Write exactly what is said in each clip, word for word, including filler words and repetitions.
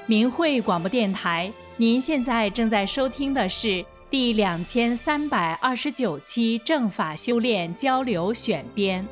明慧广播电台，您现在正在收听的是第两千三百二十九期正法修炼交流选编。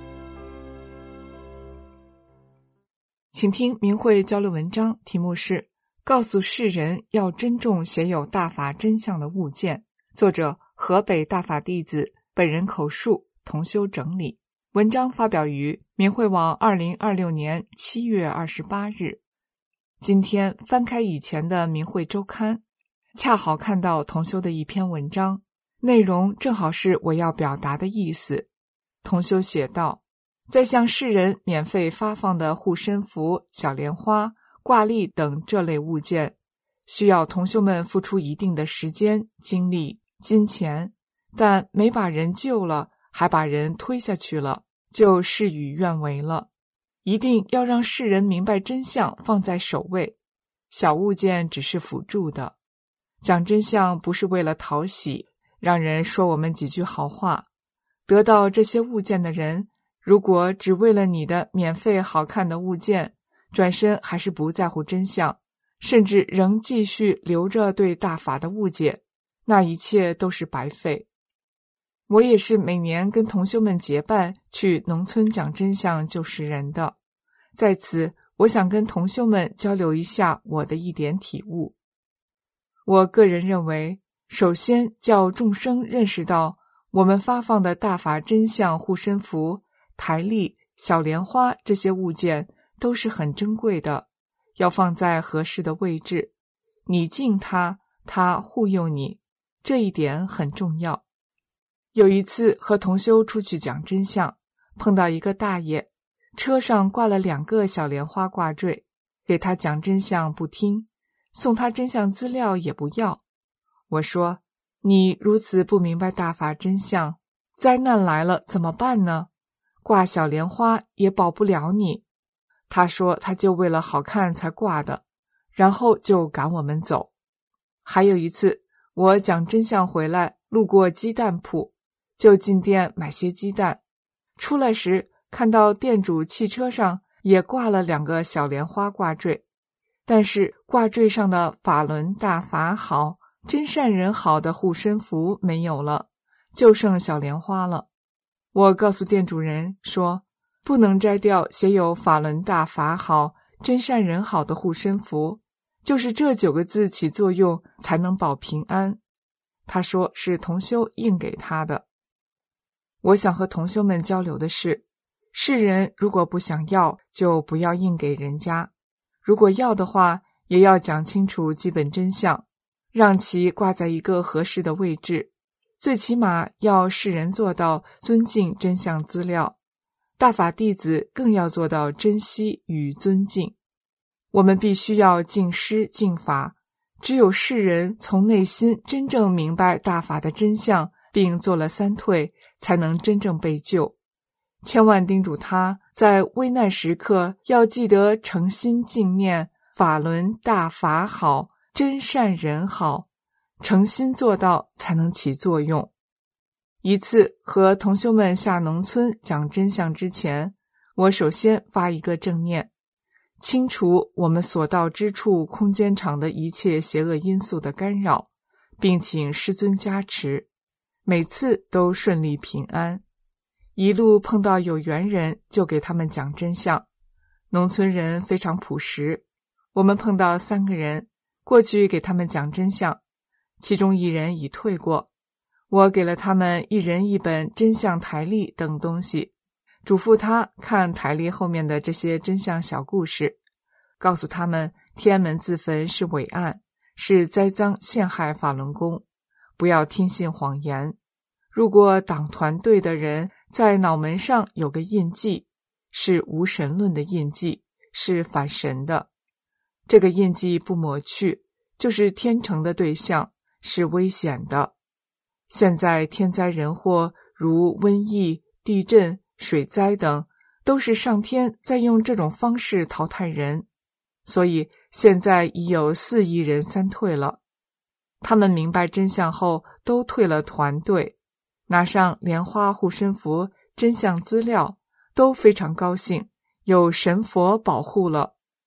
请听明慧交流文章，题目是告诉世人要珍重写有大法真相的物件，作者河北大法弟子，本人口述，同修整理。文章发表于明慧网二零二六年七月二十八日。今天翻开以前的明慧周刊，恰好看到同修的一篇文章，内容正好是我要表达的意思。同修写道，在向世人免费发放的护身符、小莲花、挂历等这类物件，需要同修们付出一定的时间、精力、金钱，但没把人救了，还把人推下去了，就事与愿违了。一定要让世人明白真相放在首位，小物件只是辅助的。讲真相不是为了讨喜，让人说我们几句好话。得到这些物件的人，如果只为了你的免费好看的物件，转身还是不在乎真相，甚至仍继续留着对大法的误解，那一切都是白费。我也是每年跟同修们结伴去农村讲真相救世人的，在此我想跟同修们交流一下我的一点体悟。我个人认为，首先叫众生认识到我们发放的大法真相护身符、台历、小莲花这些物件都是很珍贵的，要放在合适的位置，你敬他，他护佑你，这一点很重要。有一次和同修出去讲真相，碰到一个大爷，车上挂了两个小莲花挂坠，给他讲真相不听，送他真相资料也不要。我说，你如此不明白大法真相，灾难来了怎么办呢？挂小莲花也保不了你。他说他就为了好看才挂的，然后就赶我们走。还有一次我讲真相回来，路过鸡蛋铺，就进店买些鸡蛋，出来时看到店主汽车上也挂了两个小莲花挂坠，但是挂坠上的法轮大法好、真善人好的护身符没有了，就剩小莲花了。我告诉店主人说，不能摘掉写有法轮大法好、真善人好的护身符，就是这九个字起作用才能保平安。他说是同修印给他的。我想和同修们交流的是，世人如果不想要，就不要印给人家，如果要的话，也要讲清楚基本真相，让其挂在一个合适的位置，最起码要世人做到尊敬真相资料，大法弟子更要做到珍惜与尊敬。我们必须要敬师敬法，只有世人从内心真正明白大法的真相，并做了三退，才能真正被救。千万叮嘱他在危难时刻要记得诚心敬念法轮大法好、真善人好，诚心做到才能起作用。一次和同修们下农村讲真相之前，我首先发一个正念，清除我们所到之处空间场的一切邪恶因素的干扰，并请师尊加持，每次都顺利平安。一路碰到有缘人就给他们讲真相，农村人非常朴实，我们碰到三个人，过去给他们讲真相，其中一人已退过，我给了他们一人一本真相台历等东西，嘱咐他看台历后面的这些真相小故事，告诉他们天安门自焚是伪案，是栽赃陷害法轮功，不要听信谎言。如果党团队的人在脑门上有个印记，是无神论的印记，是反神的，这个印记不抹去，就是天成的对象，是危险的。现在天灾人祸如瘟疫、地震、水灾等，都是上天在用这种方式淘汰人，所以现在已有四亿人三退了。他们明白真相后都退了团队，拿上莲花护身符、真相资料，都非常高兴，有神佛保护了。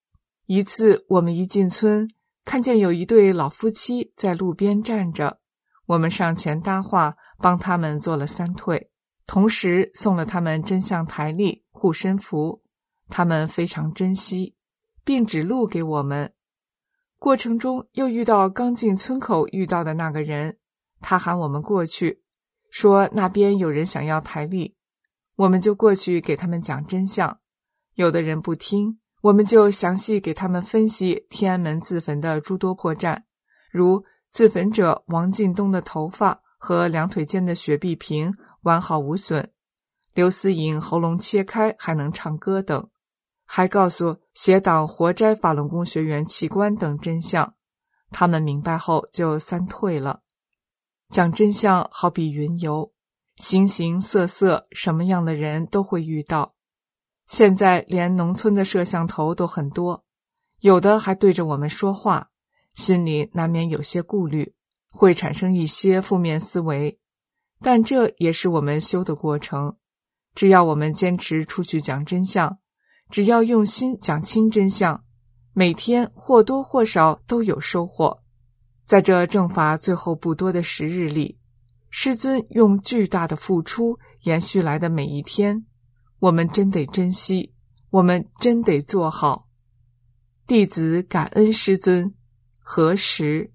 一次我们一进村，看见有一对老夫妻在路边站着，我们上前搭话，帮他们做了三退，同时送了他们真相台历、护身符，他们非常珍惜，并指路给我们。过程中又遇到刚进村口遇到的那个人，他喊我们过去，说那边有人想要台历，我们就过去给他们讲真相。有的人不听，我们就详细给他们分析天安门自焚的诸多破绽，如自焚者王进东的头发和两腿间的血壁屏完好无损，刘思颖喉咙切开还能唱歌等，还告诉协党活摘法轮功学员器官等真相。他们明白后就三退了。讲真相好比云游，形形色色什么样的人都会遇到。现在连农村的摄像头都很多，有的还对着我们说话，心里难免有些顾虑，会产生一些负面思维，但这也是我们修的过程。只要我们坚持出去讲真相，只要用心讲清真相，每天或多或少都有收获。在这正法最后不多的时日里，师尊用巨大的付出延续来的每一天，我们真得珍惜，我们真得做好。弟子感恩师尊。何时？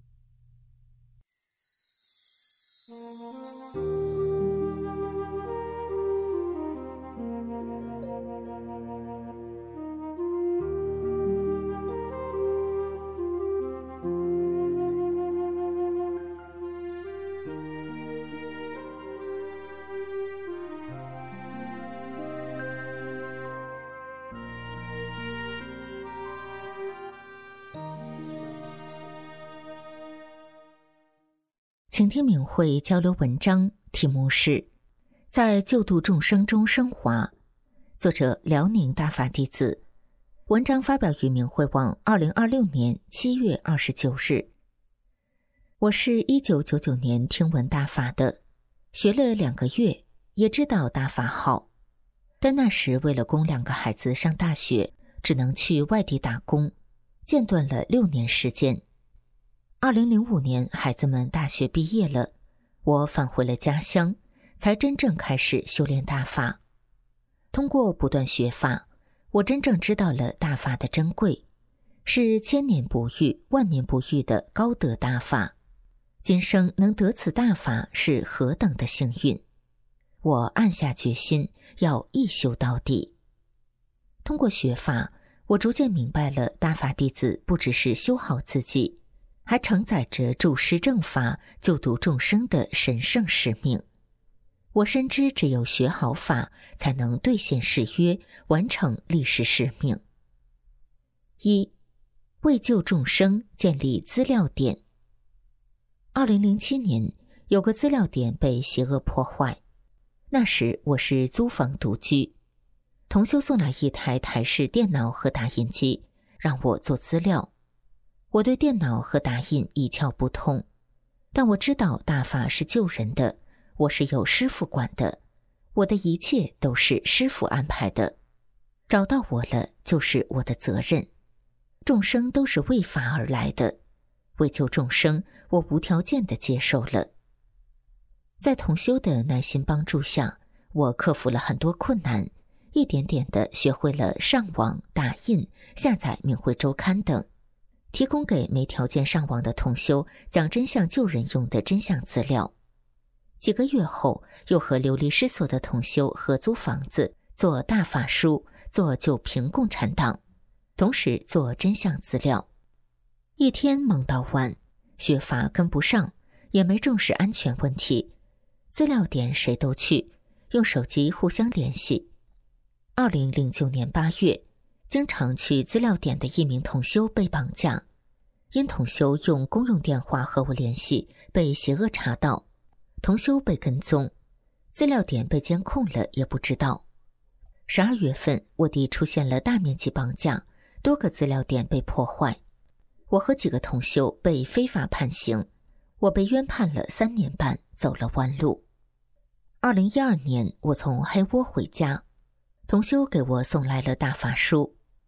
请听明慧交流文章，题目是在救度众生中升华，作者辽宁大法弟子。文章发表于明慧网二零二六年七月二十九日。我是一九九九年听闻大法的，学了两个月，也知道大法好，但那时为了供两个孩子上大学，只能去外地打工，间断了六年时间。二零零五年孩子们大学毕业了，我返回了家乡，才真正开始修炼大法。通过不断学法，我真正知道了大法的珍贵，是千年不遇、万年不遇的高德大法。今生能得此大法是何等的幸运！我暗下决心要一修到底。通过学法，我逐渐明白了大法弟子不只是修好自己，还承载着助施正法、救度众生的神圣使命。我深知只有学好法，才能兑现誓约，完成历史使命。一、为救众生建立资料点。二零零七年，有个资料点被邪恶破坏，那时我是租房独居，同修送来一台台式电脑和打印机，让我做资料。我对电脑和打印一窍不通，但我知道大法是救人的，我是有师父管的，我的一切都是师父安排的，找到我了就是我的责任。众生都是为法而来的，为救众生，我无条件地接受了。在同修的耐心帮助下，我克服了很多困难，一点点地学会了上网、打印、下载明慧周刊等，提供给没条件上网的同修讲真相救人用的真相资料。几个月后，又和流离失所的同修合租房子，做大法书，做救贫共产党，同时做真相资料。一天忙到晚，学法跟不上，也没重视安全问题，资料点谁都去，用手机互相联系。二零零九年八月，经常去资料点的一名同修被绑架，因同修用公用电话和我联系，被邪恶查到，同修被跟踪，资料点被监控了也不知道。十二月份，我地出现了大面积绑架，多个资料点被破坏，我和几个同修被非法判刑，我被冤判了三年半，走了弯路。二零一二年，我从黑窝回家，同修给我送来了大法书。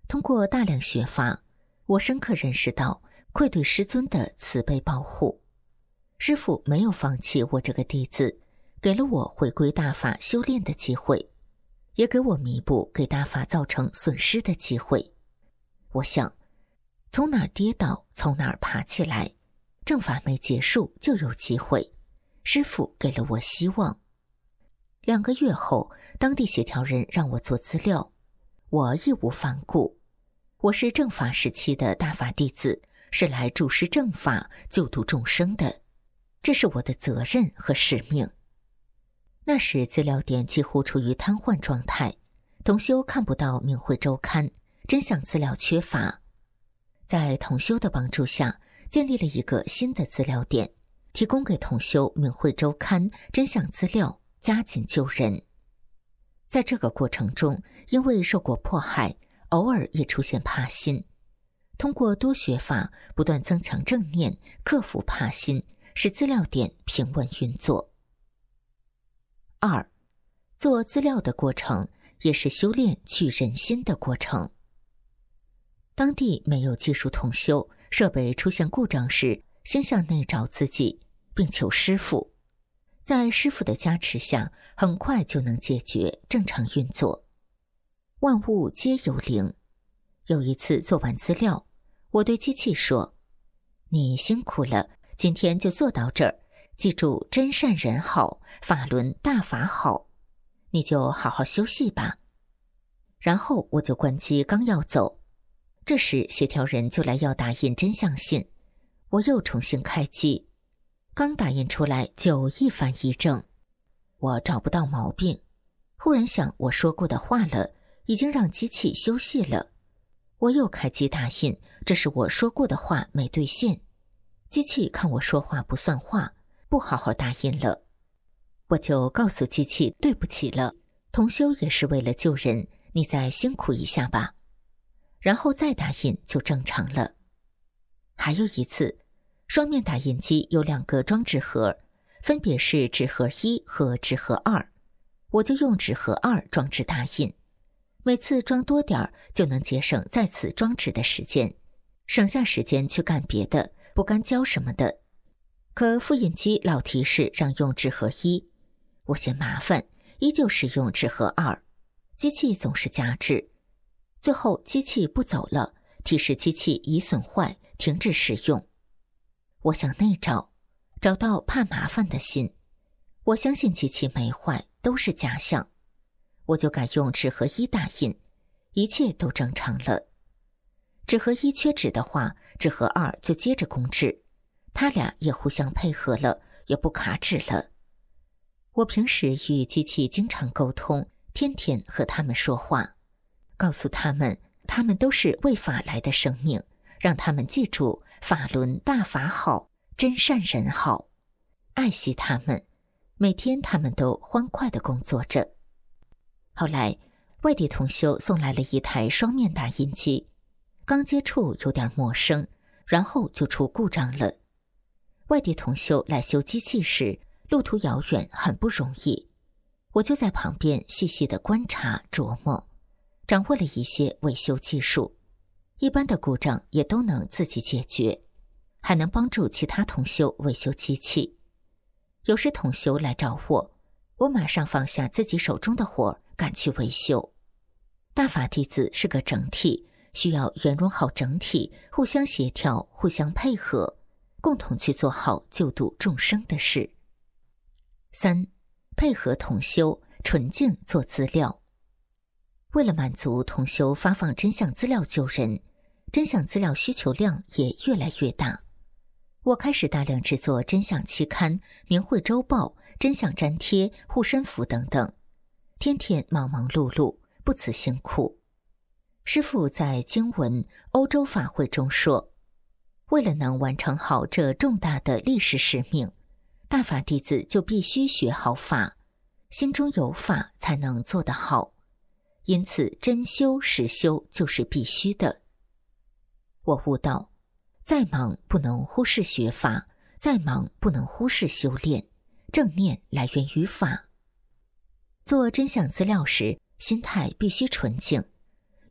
通过大量学法，我深刻认识到愧对师尊的慈悲保护。师父没有放弃我这个弟子，给了我回归大法修炼的机会，也给我弥补给大法造成损失的机会。我想，从哪儿跌倒，从哪儿爬起来，正法没结束就有机会。师父给了我希望。两个月后，当地协调人让我做资料，我义无反顾。我是正法时期的大法弟子，是来主持正法、救度众生的，这是我的责任和使命。那时资料点几乎处于瘫痪状态，同修看不到明慧周刊，真相资料缺乏。在同修的帮助下，建立了一个新的资料点，提供给同修明慧周刊真相资料，加紧救人。在这个过程中，因为受过迫害，偶尔也出现怕心。通过多学法，不断增强正念，克服怕心，使资料点平稳运作。二，做资料的过程也是修炼去人心的过程。当地没有技术同修，设备出现故障时，先向内找自己，并求师父。在师父的加持下，很快就能解决，正常运作。万物皆有灵。有一次做完资料，我对机器说：“你辛苦了，今天就做到这儿。记住真善人好，法轮大法好，你就好好休息吧。”然后我就关机，刚要走，这时协调人就来要打印真相信，我又重新开机，刚打印出来就一翻一正，我找不到毛病，忽然想我说过的话了，已经让机器休息了，我又开机打印，这是我说过的话没兑现，机器看我说话不算话，不好好打印了，我就告诉机器对不起了，同修也是为了救人，你再辛苦一下吧，然后再打印就正常了。还有一次，双面打印机有两个装纸盒，分别是纸盒一和纸盒二，我就用纸盒二装纸打印，每次装多点儿就能节省再次装纸的时间，省下时间去干别的，不干胶什么的。可复印机老提示让用纸盒一，我嫌麻烦，依旧使用纸盒二，机器总是加制，最后机器不走了，提示机器已损坏，停止使用。我向内找，找到怕麻烦的心，我相信机器没坏，都是假象，我就改用纸盒一打印，一切都正常了。纸盒一缺纸的话，纸盒二就接着供纸，他俩也互相配合了，也不卡纸了。我平时与机器经常沟通，天天和他们说话，告诉他们，他们都是为法来的生命，让他们记住法轮大法好，真善人好，爱惜他们，每天他们都欢快地工作着。后来外地同修送来了一台双面打印机，刚接触有点陌生，然后就出故障了。外地同修来修机器时，路途遥远，很不容易，我就在旁边细细地观察琢磨，掌握了一些维修技术，一般的故障也都能自己解决，还能帮助其他同修维修机器。有时同修来找我，我马上放下自己手中的活，赶去维修。大法弟子是个整体，需要圆融好整体，互相协调，互相配合，共同去做好救度众生的事。三，配合同修，纯净做资料。为了满足同修发放真相资料救人，真相资料需求量也越来越大。我开始大量制作真相期刊、明慧周报、真相粘贴、护身符等等，天天忙忙碌碌，不辞辛苦。师父在经文欧洲法会中说，为了能完成好这重大的历史使命，大法弟子就必须学好法，心中有法才能做得好，因此真修实修就是必须的。我悟道，再忙不能忽视学法，再忙不能忽视修炼，正念来源于法。做真相资料时，心态必须纯净，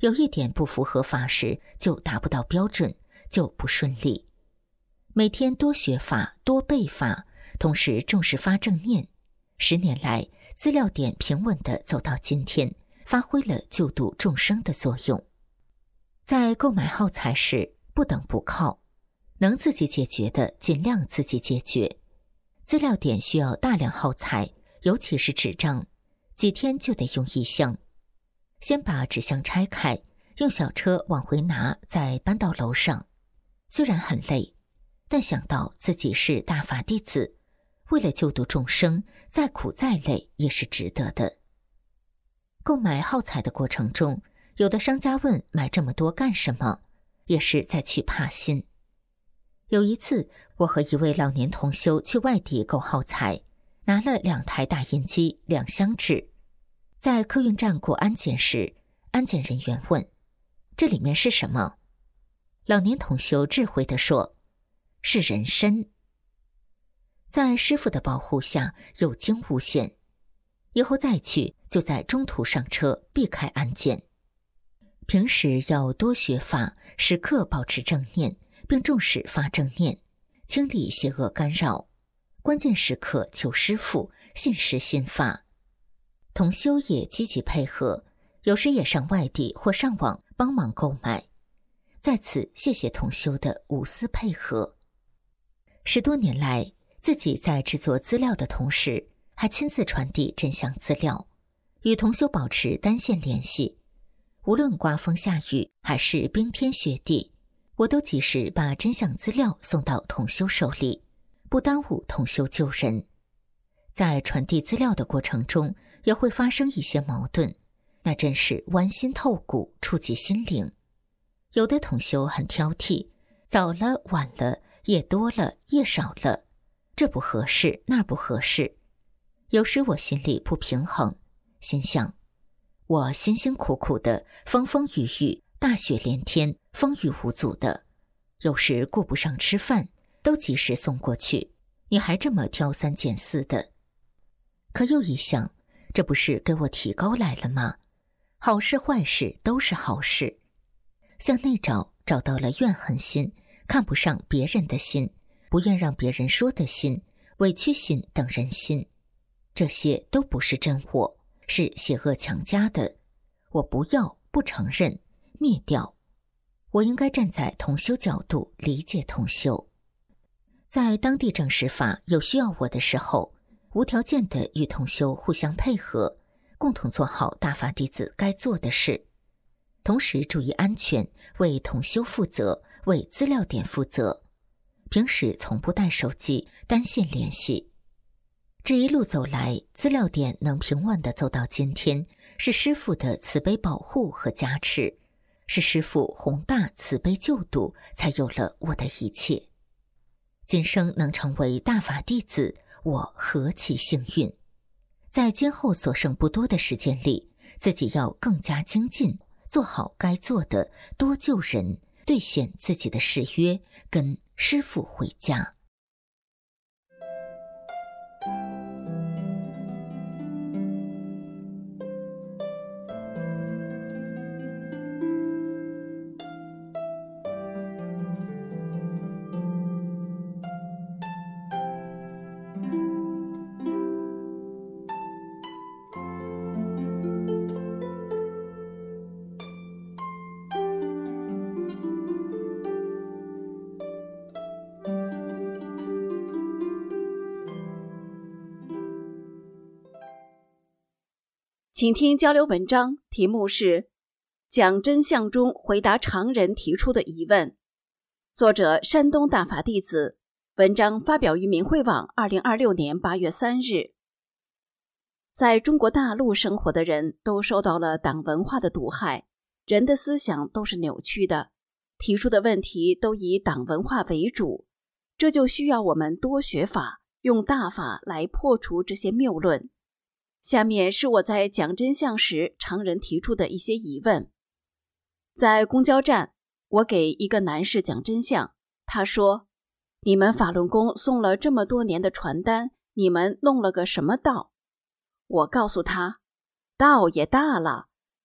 有一点不符合法时，就达不到标准，就不顺利。每天多学法，多背法，同时重视发正念。十年来，资料点平稳地走到今天，发挥了救度众生的作用。在购买耗材时，不等不靠，能自己解决的尽量自己解决。资料点需要大量耗材，尤其是纸张，几天就得用一箱。先把纸箱拆开，用小车往回拿，再搬到楼上。虽然很累，但想到自己是大法弟子，为了救度众生，再苦再累也是值得的。购买耗材的过程中，有的商家问买这么多干什么，也是在去怕心。有一次，我和一位老年同修去外地购耗材，拿了两台打印机，两箱纸。在客运站过安检时，安检人员问：“这里面是什么？”老年同修智慧地说：“是人参。”在师父的保护下，有惊无险。以后再去，就在中途上车，避开安检。平时要多学法，时刻保持正念，并重视发正念，清理邪恶干扰。关键时刻求师父，信实信法。同修也积极配合，有时也上外地或上网帮忙购买。在此谢谢同修的无私配合。十多年来，自己在制作资料的同时，还亲自传递真相资料，与同修保持单线联系。无论刮风下雨还是冰天雪地，我都及时把真相资料送到同修手里，不耽误同修救人。在传递资料的过程中，也会发生一些矛盾，那真是剜心透骨，触及心灵。有的同修很挑剔，早了晚了，页多了页少了，这不合适那不合适。有时我心里不平衡，心想我辛辛苦苦的，风风雨雨，大雪连天，风雨无阻的，有时顾不上吃饭，都及时送过去，你还这么挑三拣四的。可又一想，这不是给我提高来了吗？好事坏事都是好事。向内找，找到了怨恨心，看不上别人的心，不愿让别人说的心，委屈心等人心，这些都不是真我，是邪恶强加的。我不要，不承认，灭掉。我应该站在同修角度理解同修。在当地正实法有需要我的时候，无条件的与同修互相配合，共同做好大法弟子该做的事，同时注意安全，为同修负责，为资料点负责。平时从不带手机，单线联系。这一路走来，资料点能平稳地走到今天，是师父的慈悲保护和加持，是师父宏大慈悲救度，才有了我的一切。今生能成为大法弟子，我何其幸运！在今后所剩不多的时间里，自己要更加精进，做好该做的，多救人，兑现自己的誓约，跟师父回家。 请听交流文章，题目是讲真相中回答常人提出的疑问，作者山东大法弟子，文章发表于明慧网二零二六年八月三日。在中国大陆生活的人都受到了党文化的毒害，人的思想都是扭曲的，提出的问题都以党文化为主，这就需要我们多学法，用大法来破除这些谬论。下面是我在讲真相时常人提出的一些疑问。在公交站，我给一个男士讲真相，他说：你们法轮功送了这么多年的传单，你们弄了个什么道？我告诉他，道也大了，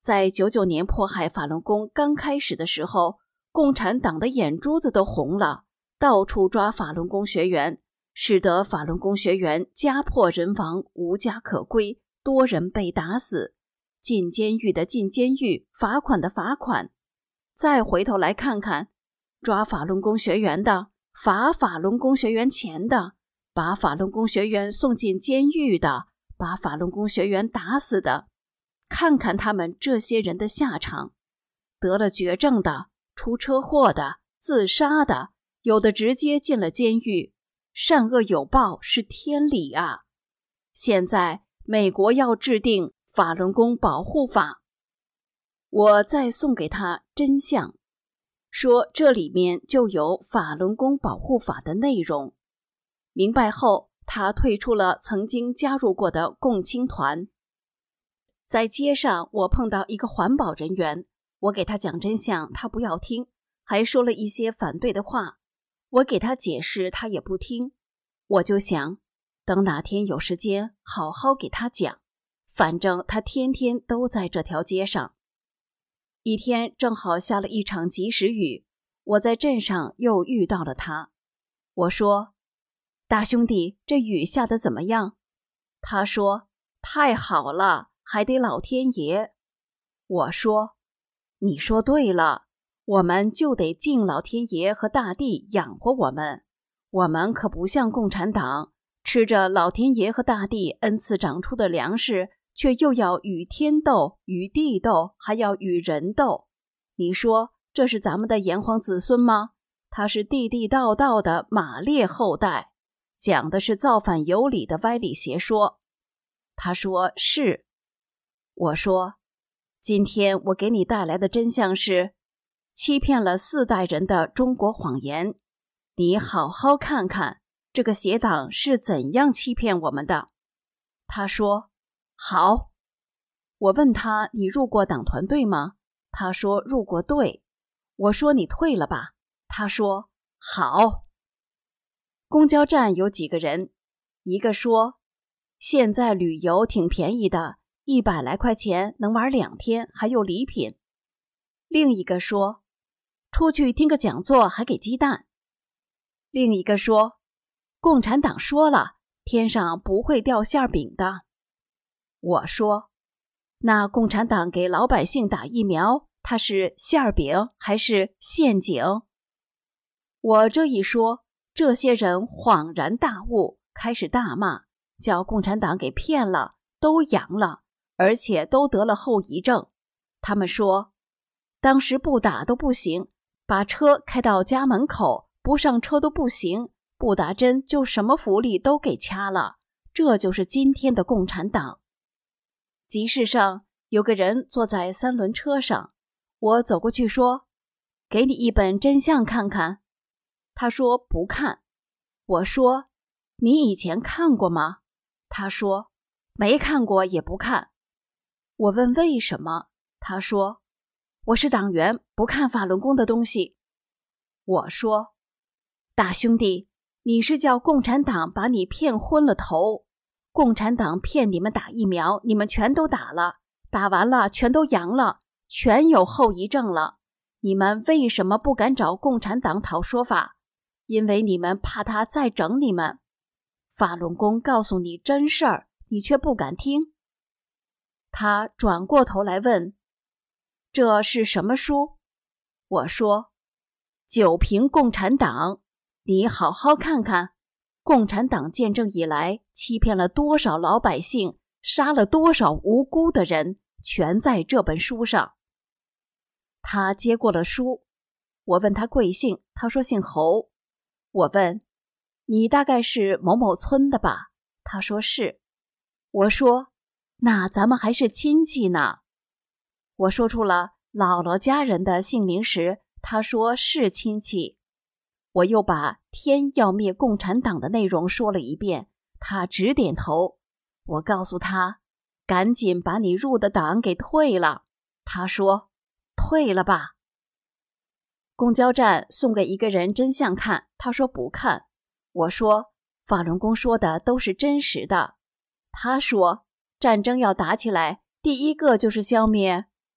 在九九年迫害法轮功刚开始的时候，共产党的眼珠子都红了，到处抓法轮功学员，使得法轮功学员家破人亡，无家可归，多人被打死，进监狱的进监狱，罚款的罚款。再回头来看看，抓法轮功学员的，罚法轮功学员钱的，把法轮功学员送进监狱的，把法轮功学员打死的，看看他们这些人的下场，得了绝症的，出车祸的，自杀的，有的直接进了监狱。善恶有报是天理啊！现在美国要制定法轮功保护法，我再送给他真相，说这里面就有法轮功保护法的内容。明白后，他退出了曾经加入过的共青团。在街上，我碰到一个环保人员，我给他讲真相，他不要听，还说了一些反对的话。我给他解释，他也不听。我就想，等哪天有时间，好好给他讲。反正他天天都在这条街上。一天正好下了一场及时雨，我在镇上又遇到了他。我说：“大兄弟，这雨下得怎么样？”他说：“太好了，还得老天爷。”我说：“你说对了。我们就得敬老天爷和大地养活我们，我们可不像共产党，吃着老天爷和大地恩赐长出的粮食，却又要与天斗，与地斗，还要与人斗。你说这是咱们的炎黄子孙吗？他是地地道道的马列后代，讲的是造反有理的歪理邪说。他说是。我说，今天我给你带来的真相是欺骗了四代人的中国谎言，你好好看看这个邪党是怎样欺骗我们的。他说好。我问他，你入过党团队吗？他说入过队。我说你退了吧。他说好。公交站有几个人，一个说现在旅游挺便宜的，一百来块钱能玩两天，还有礼品。另一个说出去听个讲座还给鸡蛋。另一个说共产党说了，天上不会掉馅饼的。我说那共产党给老百姓打疫苗，它是馅饼还是陷阱？我这一说，这些人恍然大悟，开始大骂，叫共产党给骗了，都阳了，而且都得了后遗症。他们说当时不打都不行，把车开到家门口，不上车都不行，不打针就什么福利都给掐了，这就是今天的共产党。集市上有个人坐在三轮车上，我走过去说，给你一本真相看看。他说不看。我说你以前看过吗？他说没看过也不看。我问为什么？他说我是党员，不看法轮功的东西。我说大兄弟，你是叫共产党把你骗昏了头，共产党骗你们打疫苗，你们全都打了，打完了全都阳了，全有后遗症了。你们为什么不敢找共产党讨说法？因为你们怕他再整你们。法轮功告诉你真事儿，你却不敢听。他转过头来问，这是什么书？我说九评共产党，你好好看看，共产党建政以来欺骗了多少老百姓，杀了多少无辜的人，全在这本书上。他接过了书，我问他贵姓，他说姓侯。我问你大概是某某村的吧？他说是。我说那咱们还是亲戚呢。我说出了姥姥家人的姓名时，他说是亲戚。我又把天要灭共产党的内容说了一遍，他直点头。我告诉他赶紧把你入的党给退了。他说退了吧。公交站送给一个人真相看，他说不看。我说法轮功说的都是真实的。他说战争要打起来，第一个就是消灭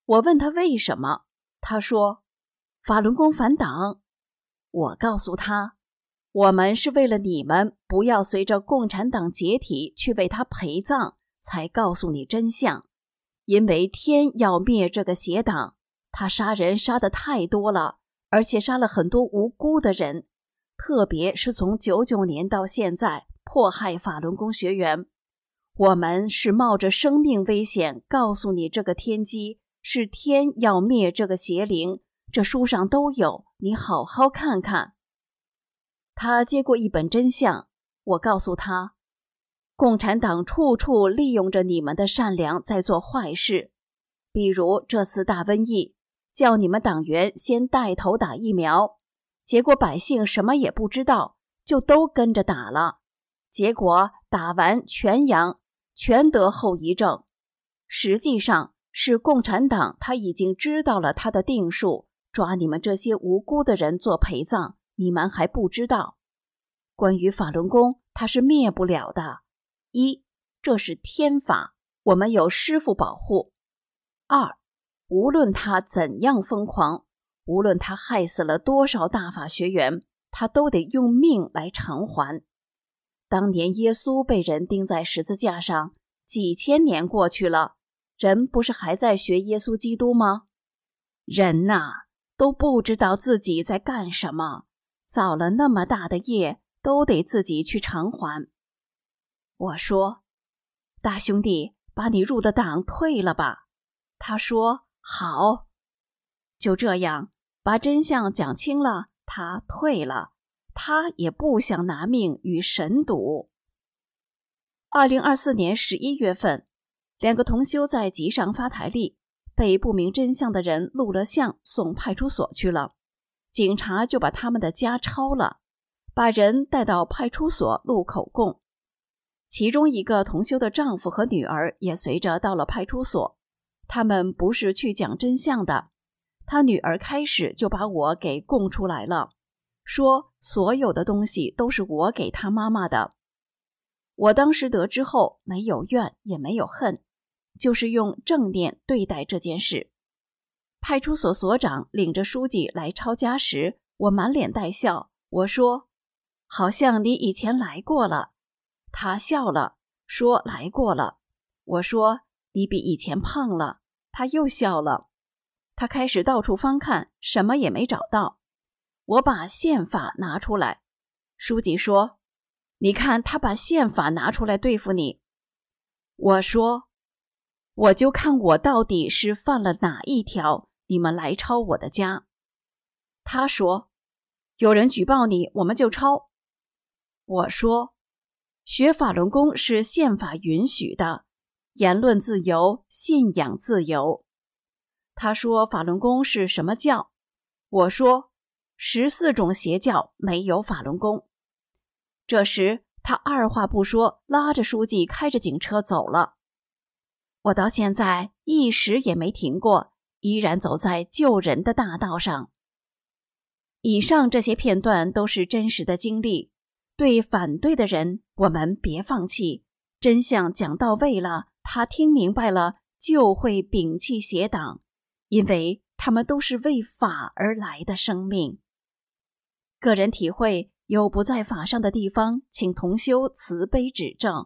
我问他为什么，他说法轮功反党。我告诉他，我们是为了你们不要随着共产党解体去为他陪葬，才告诉你真相。因为天要灭这个邪党，他杀人杀得太多了，而且杀了很多无辜的人，特别是从九九年到现在迫害法轮功学员。我们是冒着生命危险告诉你这个天机，是天要灭这个邪灵，这书上都有，你好好看看。他接过一本真相，我告诉他，共产党处处利用着你们的善良在做坏事，比如这次大瘟疫，叫你们党员先带头打疫苗，结果百姓什么也不知道，就都跟着打了，结果打完全阳，全得后遗症。实际上是共产党他已经知道了他的定数，抓你们这些无辜的人做陪葬，你们还不知道。关于法轮功，它是灭不了的。一，这是天法，我们有师父保护。二，无论他怎样疯狂，无论他害死了多少大法学员，他都得用命来偿还。当年耶稣被人钉在十字架上，几千年过去了，人不是还在学耶稣基督吗？人呐，都不知道自己在干什么，造了那么大的业，都得自己去偿还。我说，大兄弟，把你入的党退了吧。他说好。就这样，把真相讲清了，他退了，他也不想拿命与神赌。二零二四年十一月份，两个同修在集上发台历，被不明真相的人录了像送派出所去了，警察就把他们的家抄了，把人带到派出所录口供。其中一个同修的丈夫和女儿也随着到了派出所，他们不是去讲真相的。他女儿开始就把我给供出来了，说所有的东西都是我给他妈妈的。我当时得知后没有怨也没有恨，就是用正念对待这件事。派出所所长领着书记来抄家时，我满脸带笑，我说好像你以前来过了。他笑了，说来过了。我说你比以前胖了。他又笑了。他开始到处翻看，什么也没找到。我把宪法拿出来，书记说，你看他把宪法拿出来对付你。我说，我就看我到底是犯了哪一条，你们来抄我的家。他说，有人举报你，我们就抄。我说，学法轮功是宪法允许的，言论自由，信仰自由。他说法轮功是什么教？我说十四种邪教没有法轮功。这时他二话不说，拉着书记开着警车走了。我到现在一时也没停过，依然走在救人的大道上。以上这些片段都是真实的经历，对反对的人，我们别放弃，真相讲到位了，他听明白了，就会摒弃邪党，因为他们都是为法而来的生命。个人体会，有不在法上的地方，请同修慈悲指正。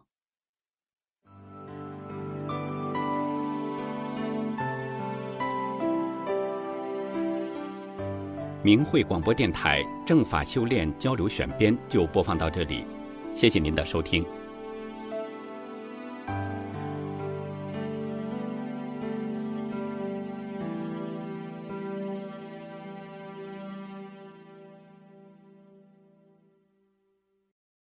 明慧广播电台正法修炼交流选编就播放到这里，谢谢您的收听。